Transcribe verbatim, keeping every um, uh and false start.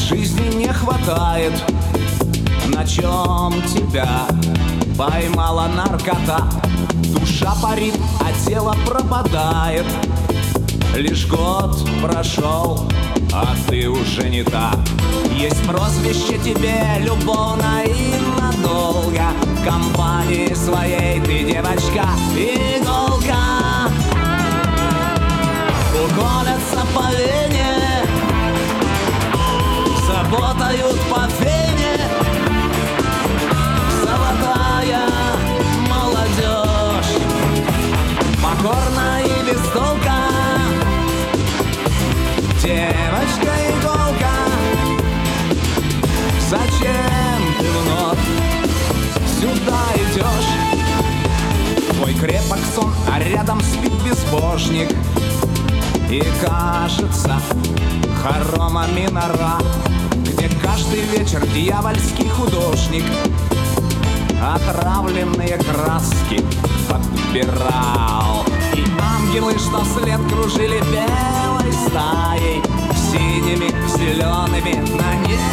жизни не хватает. На чем тебя поймала наркота? Душа парит, а тело пропадает. Лишь год прошел, а ты уже не та. Есть прозвище тебе любовно и надолго. Компании своей ты, девочка, иголка. Угонятся по вене, заботают по фене. Золотая молодежь, покорна и без толка. Девочка-иголка, зачем ты вновь сюда идешь? Твой крепок сон, а рядом спит безбожник. И кажется, хорома минора, где каждый вечер дьявольский художник отравленные краски подбирал. И ангелы, что вслед кружили белой стаей, синими, зелеными на небе